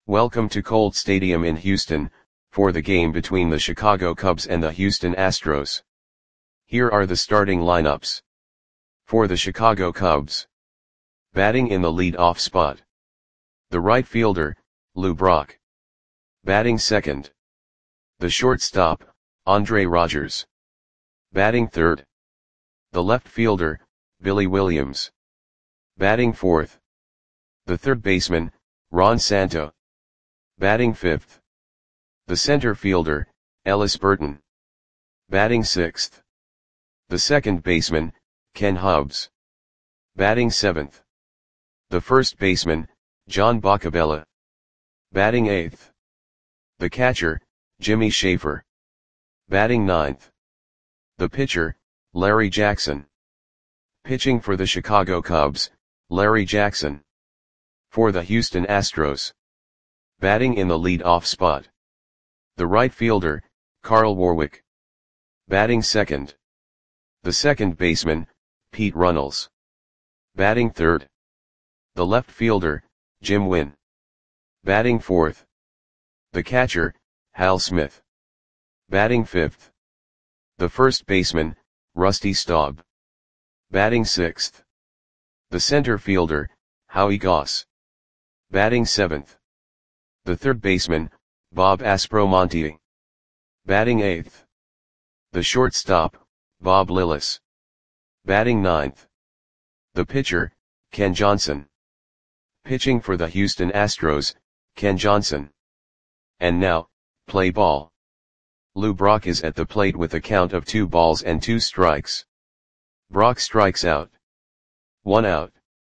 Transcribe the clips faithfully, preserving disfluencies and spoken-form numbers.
Welcome to Colt Stadium in Houston, for the game between the Chicago Cubs and the Houston Astros. Here are the starting lineups. For the Chicago Cubs. Batting in the lead-off spot. The right fielder, Lou Brock. Batting second. The shortstop, Andre Rogers. Batting third. The left fielder, Billy Williams. Batting fourth. The third baseman, Ron Santo. Batting fifth. The center fielder, Ellis Burton. Batting sixth. The second baseman, Ken Hubbs. Batting seventh. The first baseman, John Boccabella. Batting eighth. The catcher, Jimmy Schaefer. Batting ninth. The pitcher, Larry Jackson. Pitching for the Chicago Cubs, Larry Jackson. For the Houston Astros. Batting in the lead-off spot. The right fielder, Carl Warwick. Batting second. The second baseman, Pete Runnels. Batting third. The left fielder, Jim Wynn. Batting fourth. The catcher, Hal Smith. Batting fifth. The first baseman, Rusty Staub. Batting sixth. The center fielder, Howie Goss. Batting seventh. The third baseman, Bob Aspromonte. Batting eighth. The shortstop, Bob Lillis. Batting ninth. The pitcher, Ken Johnson. Pitching for the Houston Astros, Ken Johnson. And now, play ball. Lou Brock is at the plate with a count of two balls and two strikes. Brock strikes out. One out.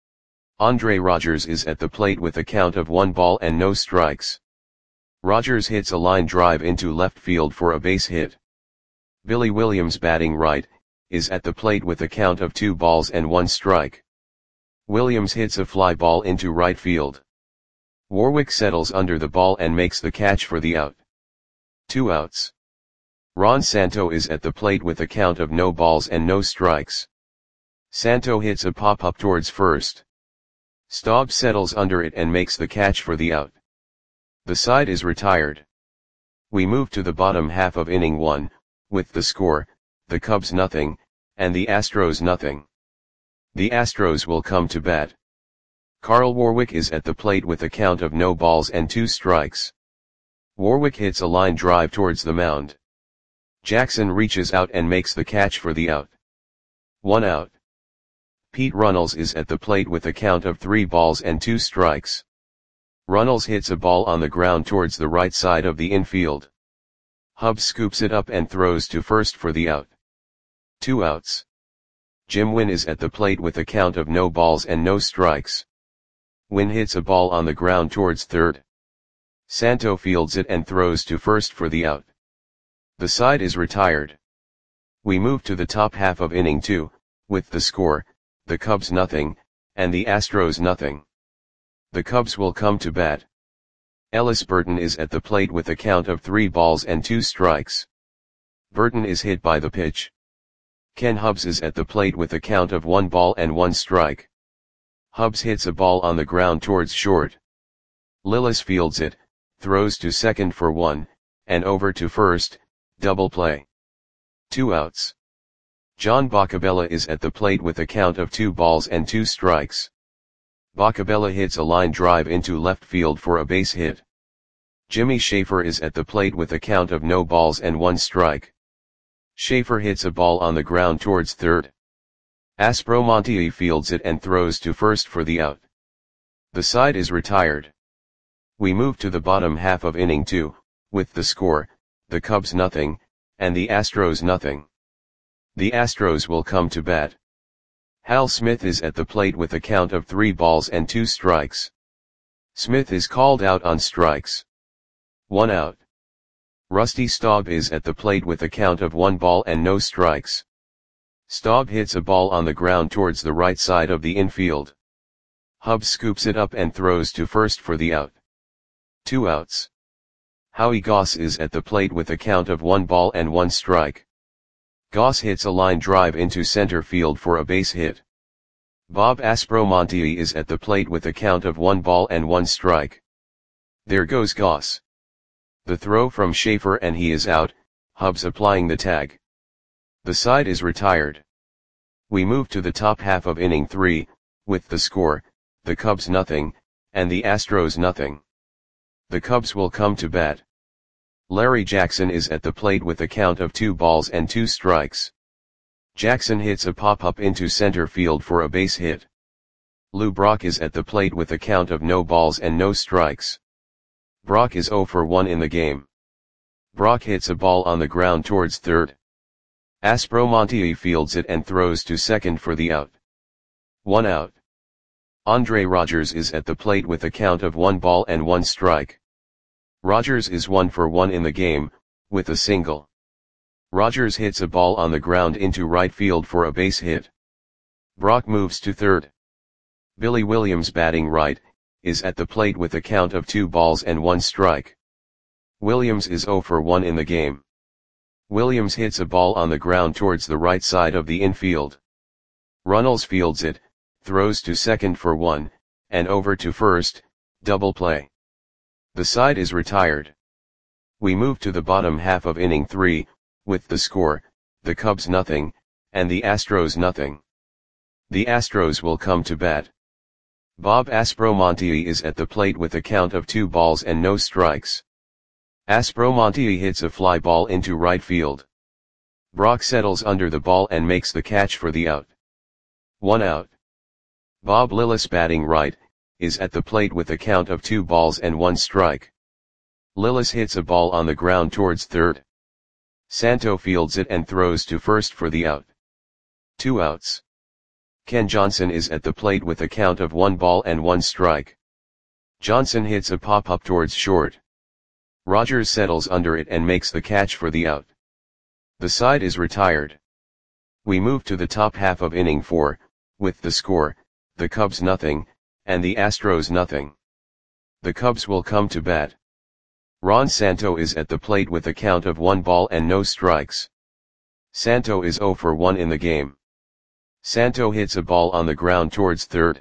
Andre Rogers is at the plate with a count of one ball and no strikes. Rogers hits a line drive into left field for a base hit. Billy Williams, batting right, is at the plate with a count of two balls and one strike. Williams hits a fly ball into right field. Warwick settles under the ball and makes the catch for the out. Two outs. Ron Santo is at the plate with a count of no balls and no strikes. Santo hits a pop-up towards first. Staub settles under it and makes the catch for the out. The side is retired. We move to the bottom half of inning one, with the score, the Cubs nothing, and the Astros nothing. The Astros will come to bat. Carl Warwick is at the plate with a count of no balls and two strikes. Warwick hits a line drive towards the mound. Jackson reaches out and makes the catch for the out. One out. Pete Runnels is at the plate with a count of three balls and two strikes. Runnels hits a ball on the ground towards the right side of the infield. Hubbs scoops it up and throws to first for the out. Two outs. Jim Wynn is at the plate with a count of no balls and no strikes. Wynn hits a ball on the ground towards third. Santo fields it and throws to first for the out. The side is retired. We move to the top half of inning two, with the score, the Cubs nothing, and the Astros nothing. The Cubs will come to bat. Ellis Burton is at the plate with a count of three balls and two strikes. Burton is hit by the pitch. Ken Hubbs is at the plate with a count of one ball and one strike. Hubbs hits a ball on the ground towards short. Lillis fields it, throws to second for one, and over to first, double play. Two outs. John Boccabella is at the plate with a count of two balls and two strikes. Boccabella hits a line drive into left field for a base hit. Jimmy Schaefer is at the plate with a count of no balls and one strike. Schaefer hits a ball on the ground towards third. Aspromonte fields it and throws to first for the out. The side is retired. We move to the bottom half of inning two, with the score, the Cubs nothing, and the Astros nothing. The Astros will come to bat. Hal Smith is at the plate with a count of three balls and two strikes. Smith is called out on strikes. One out. Rusty Staub is at the plate with a count of one ball and no strikes. Staub hits a ball on the ground towards the right side of the infield. Hubbs scoops it up and throws to first for the out. Two outs. Howie Goss is at the plate with a count of one ball and one strike. Goss hits a line drive into center field for a base hit. Bob Aspromonte is at the plate with a count of one ball and one strike. There goes Goss. The throw from Schaefer and he is out, Hubbs applying the tag. The side is retired. We move to the top half of inning three, with the score, the Cubs nothing, and the Astros nothing. The Cubs will come to bat. Larry Jackson is at the plate with a count of two balls and two strikes. Jackson hits a pop-up into center field for a base hit. Lou Brock is at the plate with a count of no balls and no strikes. Brock is oh for one in the game. Brock hits a ball on the ground towards third. Aspromonte fields it and throws to second for the out. One out. Andre Rogers is at the plate with a count of one ball and one strike. Rogers is one for one in the game, with a single. Rogers hits a ball on the ground into right field for a base hit. Brock moves to third. Billy Williams, batting right, is at the plate with a count of two balls and one strike. Williams is oh for one in the game. Williams hits a ball on the ground towards the right side of the infield. Runnels fields it, throws to second for one, and over to first, double play. The side is retired. We move to the bottom half of inning three, with the score, the Cubs nothing, and the Astros nothing. The Astros will come to bat. Bob Aspromonte is at the plate with a count of two balls and no strikes. Aspromonte hits a fly ball into right field. Brock settles under the ball and makes the catch for the out. One out. Bob Lillis, batting right, is at the plate with a count of two balls and one strike. Lillis hits a ball on the ground towards third. Santo fields it and throws to first for the out. Two outs. Ken Johnson is at the plate with a count of one ball and one strike. Johnson hits a pop-up towards short. Rogers settles under it and makes the catch for the out. The side is retired. We move to the top half of inning four, with the score, the Cubs nothing, and the Astros nothing. The Cubs will come to bat. Ron Santo is at the plate with a count of one ball and no strikes. Santo is oh for one in the game. Santo hits a ball on the ground towards third.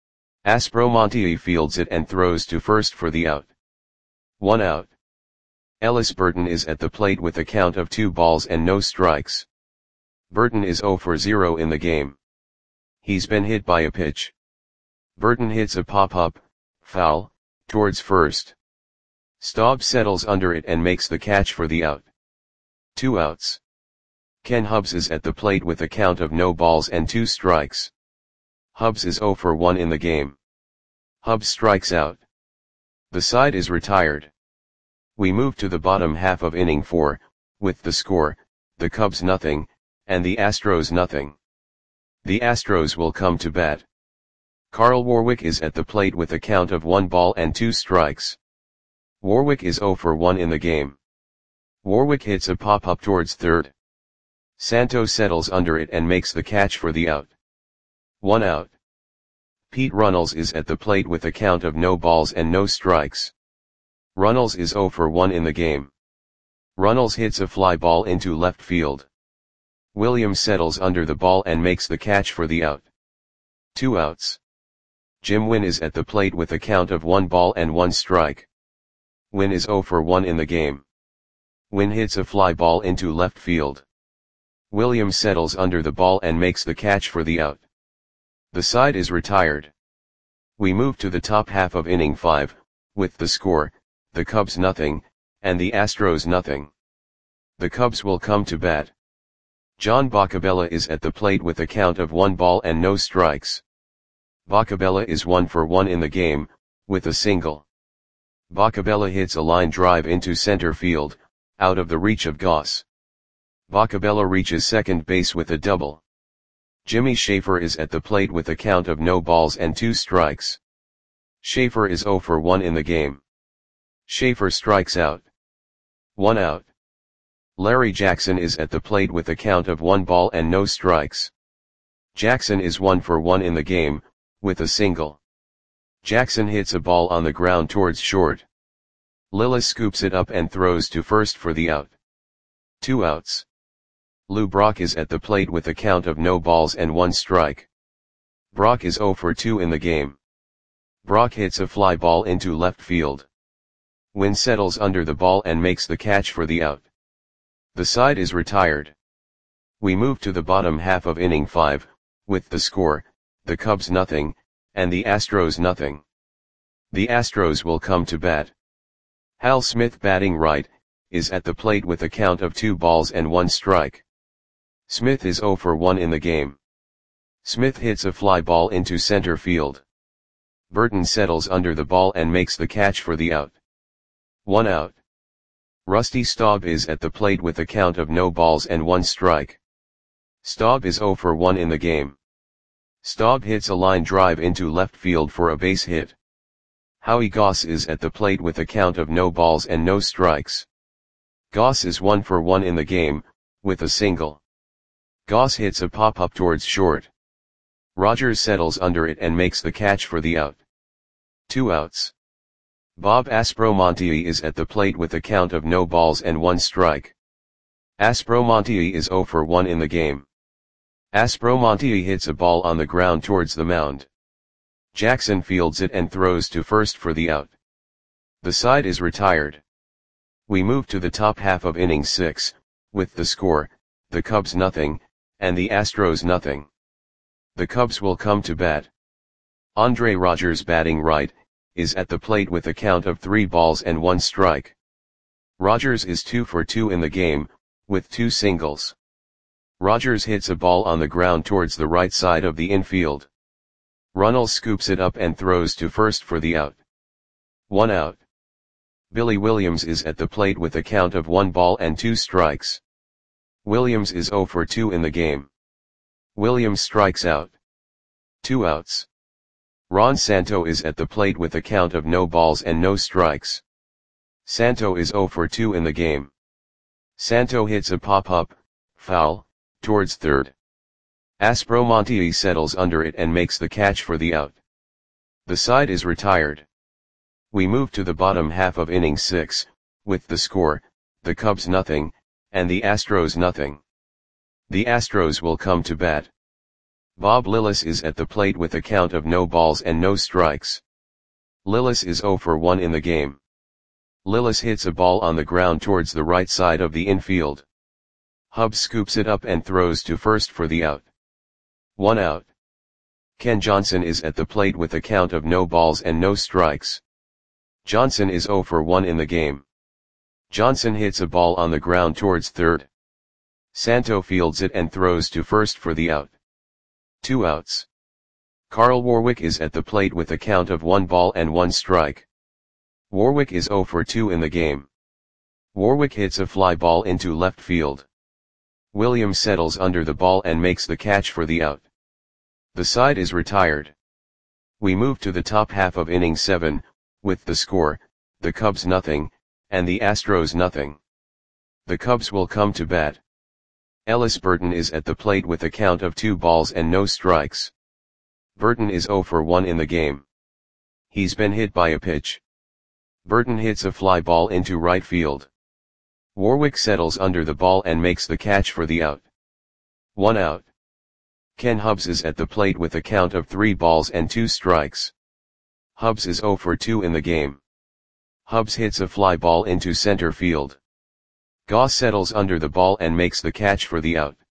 Aspromonte fields it and throws to first for the out. One out. Ellis Burton is at the plate with a count of two balls and no strikes. Burton is oh for zero in the game. He's been hit by a pitch. Burton hits a pop-up, foul, towards first. Staub settles under it and makes the catch for the out. Two outs. Ken Hubbs is at the plate with a count of no balls and two strikes. Hubbs is oh for one in the game. Hubbs strikes out. The side is retired. We move to the bottom half of inning four, with the score, the Cubs nothing, and the Astros nothing. The Astros will come to bat. Carl Warwick is at the plate with a count of one ball and two strikes. Warwick is oh for one in the game. Warwick hits a pop-up towards third. Santo settles under it and makes the catch for the out. One out. Pete Runnels is at the plate with a count of no balls and no strikes. Runnels is oh for one in the game. Runnels hits a fly ball into left field. Williams settles under the ball and makes the catch for the out. Two outs. Jim Wynn is at the plate with a count of one ball and one strike. Wynn is oh for one in the game. Wynn hits a fly ball into left field. Williams settles under the ball and makes the catch for the out. The side is retired. We move to the top half of inning five, with the score, the Cubs nothing, and the Astros nothing. The Cubs will come to bat. John Boccabella is at the plate with a count of one ball and no strikes. Boccabella is one for one in the game, with a single. Boccabella hits a line drive into center field, out of the reach of Goss. Boccabella reaches second base with a double. Jimmy Schaefer is at the plate with a count of no balls and two strikes. Schaefer is oh for one in the game. Schaefer strikes out. One out. Larry Jackson is at the plate with a count of one ball and no strikes. Jackson is one for one in the game, with a single. Jackson hits a ball on the ground towards short. Lillis scoops it up and throws to first for the out. Two outs. Lou Brock is at the plate with a count of no balls and one strike. Brock is oh for two in the game. Brock hits a fly ball into left field. Wynn settles under the ball and makes the catch for the out. The side is retired. We move to the bottom half of inning five, with the score, the Cubs nothing, and the Astros nothing. The Astros will come to bat. Hal Smith, batting right, is at the plate with a count of two balls and one strike. Smith is oh for one in the game. Smith hits a fly ball into center field. Burton settles under the ball and makes the catch for the out. One out. Rusty Staub is at the plate with a count of no balls and one strike. Staub is oh for one in the game. Staub hits a line drive into left field for a base hit. Howie Goss is at the plate with a count of no balls and no strikes. Goss is one for one in the game, with a single. Goss hits a pop-up towards short. Rogers settles under it and makes the catch for the out. Two outs. Bob Aspromonte is at the plate with a count of no balls and one strike. Aspromonte is oh for one in the game. Aspromonte hits a ball on the ground towards the mound. Jackson fields it and throws to first for the out. The side is retired. We move to the top half of inning six, with the score, the Cubs nothing, and the Astros nothing. The Cubs will come to bat. Andre Rogers, batting right, is at the plate with a count of three balls and one strike. Rogers is two for two in the game, with two singles. Rogers hits a ball on the ground towards the right side of the infield. Runnels scoops it up and throws to first for the out. One out. Billy Williams is at the plate with a count of one ball and two strikes. Williams is oh for two in the game. Williams strikes out. Two outs. Ron Santo is at the plate with a count of no balls and no strikes. Santo is oh for two in the game. Santo hits a pop-up, foul, towards third. Aspromonte settles under it and makes the catch for the out. The side is retired. We move to the bottom half of inning six, with the score, the Cubs nothing, and the Astros nothing. The Astros will come to bat. Bob Lillis is at the plate with a count of no balls and no strikes. Lillis is oh for one in the game. Lillis hits a ball on the ground towards the right side of the infield. Hubbs scoops it up and throws to first for the out. One out. Ken Johnson is at the plate with a count of no balls and no strikes. Johnson is oh for one in the game. Johnson hits a ball on the ground towards third. Santo fields it and throws to first for the out. Two outs. Carl Warwick is at the plate with a count of one ball and one strike. Warwick is oh for two in the game. Warwick hits a fly ball into left field. Williams settles under the ball and makes the catch for the out. The side is retired. We move to the top half of inning seven, with the score, the Cubs nothing, and the Astros nothing. The Cubs will come to bat. Ellis Burton is at the plate with a count of two balls and no strikes. Burton is oh for one in the game. He's been hit by a pitch. Burton hits a fly ball into right field. Warwick settles under the ball and makes the catch for the out. One out. Ken Hubbs is at the plate with a count of three balls and two strikes. Hubbs is oh for two in the game. Hubbs hits a fly ball into center field. Goss settles under the ball and makes the catch for the out.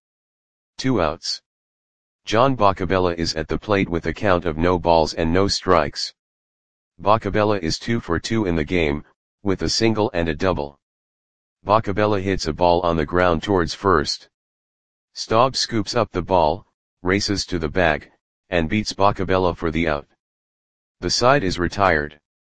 Two outs. John Boccabella is at the plate with a count of no balls and no strikes. Boccabella is two for two in the game, with a single and a double. Boccabella hits a ball on the ground towards first. Staub scoops up the ball, races to the bag, and beats Boccabella for the out. The side is retired.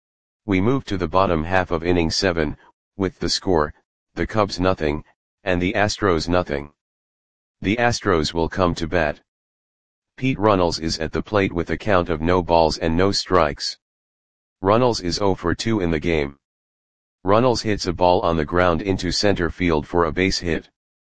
We move to the bottom half of inning seven, with the score, the Cubs nothing, and the Astros nothing. The Astros will come to bat. Pete Runnels is at the plate with a count of no balls and no strikes. Runnels is oh for two in the game. Runnels hits a ball on the ground into center field for a base hit.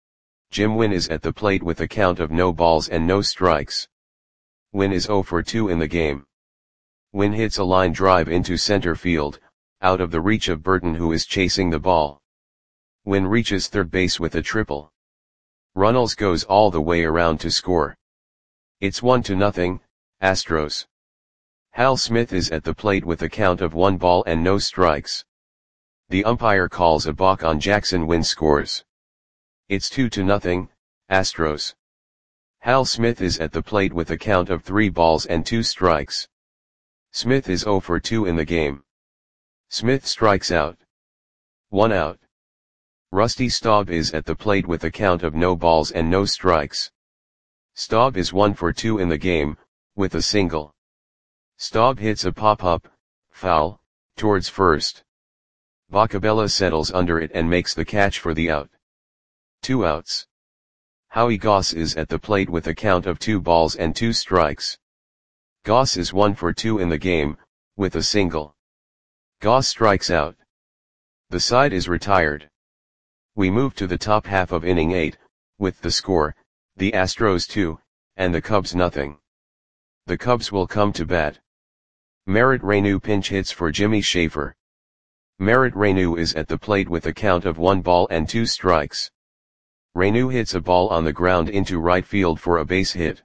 Jim Wynn is at the plate with a count of no balls and no strikes. Wynn is oh for two in the game. Wynn hits a line drive into center field, out of the reach of Burton, who is chasing the ball. Wynn reaches third base with a triple. Runnels goes all the way around to score. It's one to nothing, Astros. Hal Smith is at the plate with a count of one ball and no strikes. The umpire calls a balk on Jackson. Win scores. It's two to nothing, Astros. Hal Smith is at the plate with a count of three balls and two strikes. Smith is oh for two in the game. Smith strikes out. One out. Rusty Staub is at the plate with a count of no balls and no strikes. Staub is one for two in the game, with a single. Staub hits a pop-up, foul, towards first. Boccabella settles under it and makes the catch for the out. Two outs. Howie Goss is at the plate with a count of two balls and two strikes. Goss is one for two in the game, with a single. Goss strikes out. The side is retired. We move to the top half of inning eight, with the score, the Astros two, and the Cubs nothing. The Cubs will come to bat. Merritt Reyneau pinch hits for Jimmy Schaefer. Merritt Reyneau is at the plate with a count of one ball and two strikes. Reyneau hits a ball on the ground into right field for a base hit.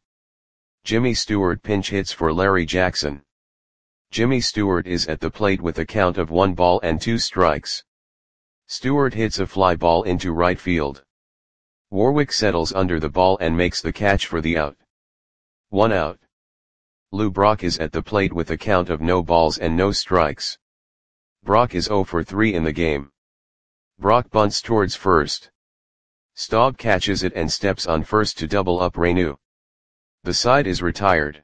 Jimmy Stewart pinch hits for Larry Jackson. Jimmy Stewart is at the plate with a count of one ball and two strikes. Stewart hits a fly ball into right field. Warwick settles under the ball and makes the catch for the out. One out. Lou Brock is at the plate with a count of no balls and no strikes. Brock is oh for three in the game. Brock bunts towards first. Staub catches it and steps on first to double up Reyneau. The side is retired.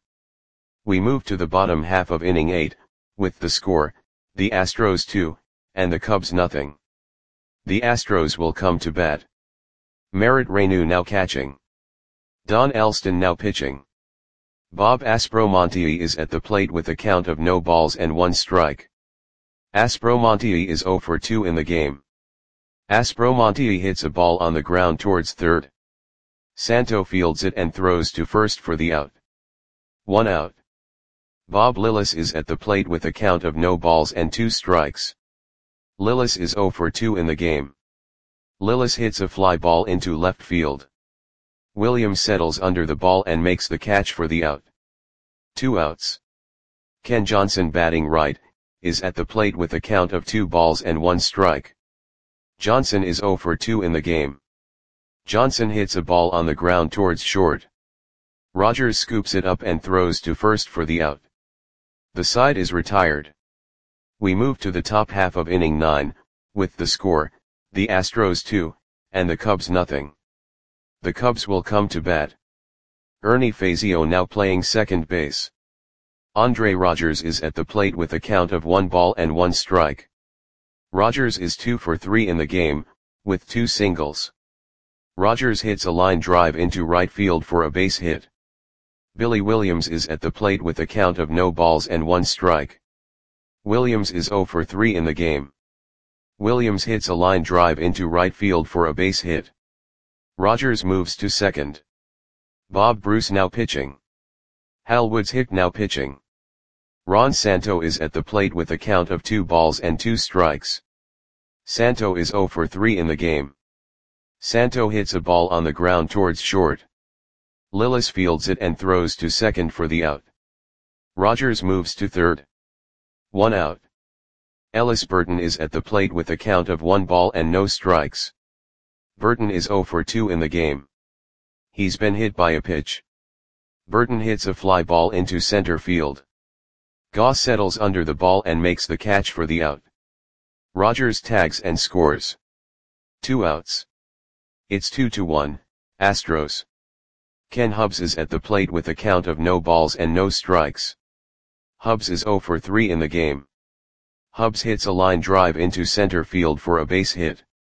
We move to the bottom half of inning eight, with the score, the Astros two, and the Cubs nothing. The Astros will come to bat. Merritt Reyneau now catching. Don Alston now pitching. Bob Aspromonte is at the plate with a count of no balls and one strike. Aspromonte is oh for two in the game. Aspromonte hits a ball on the ground towards third. Santo fields it and throws to first for the out. One out. Bob Lillis is at the plate with a count of no balls and two strikes. Lillis is oh for two in the game. Lillis hits a fly ball into left field. Williams settles under the ball and makes the catch for the out. Two outs. Ken Johnson, batting right, is at the plate with a count of two balls and one strike. Johnson is oh for two in the game. Johnson hits a ball on the ground towards short. Rogers scoops it up and throws to first for the out. The side is retired. We move to the top half of inning nine, with the score, the Astros two, and the Cubs nothing. The Cubs will come to bat. Ernie Fazio now playing second base. Andre Rogers is at the plate with a count of one ball and one strike. Rogers is two for three in the game, with two singles. Rogers hits a line drive into right field for a base hit. Billy Williams is at the plate with a count of no balls and one strike. Williams is oh for three in the game. Williams hits a line drive into right field for a base hit. Rogers moves to second. Bob Bruce now pitching. Hal Woods Hick now pitching. Ron Santo is at the plate with a count of two balls and two strikes. Santo is oh for three in the game. Santo hits a ball on the ground towards short. Lillis fields it and throws to second for the out. Rogers moves to third. One out. Ellis Burton is at the plate with a count of one ball and no strikes. Burton is oh for two in the game. He's been hit by a pitch. Burton hits a fly ball into center field. Goss settles under the ball and makes the catch for the out. Rogers tags and scores. Two outs. It's two to one, Astros. Ken Hubbs is at the plate with a count of no balls and no strikes. Hubbs is oh for three in the game. Hubbs hits a line drive into center field for a base hit.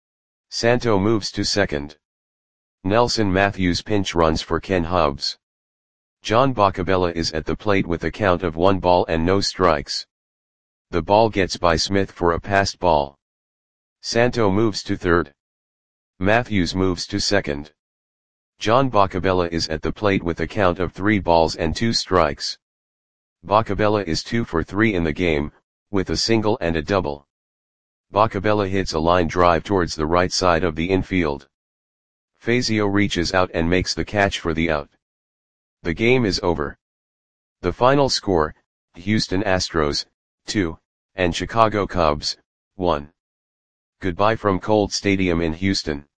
Santo moves to second. Nelson Matthews pinch runs for Ken Hubbs. John Boccabella is at the plate with a count of one ball and no strikes. The ball gets by Smith for a passed ball. Santo moves to third. Matthews moves to second. John Boccabella is at the plate with a count of three balls and two strikes. Boccabella is two for three in the game, with a single and a double. Boccabella hits a line drive towards the right side of the infield. Fazio reaches out and makes the catch for the out. The game is over. The final score, Houston Astros, two, and Chicago Cubs, one. Goodbye from Colt Stadium in Houston.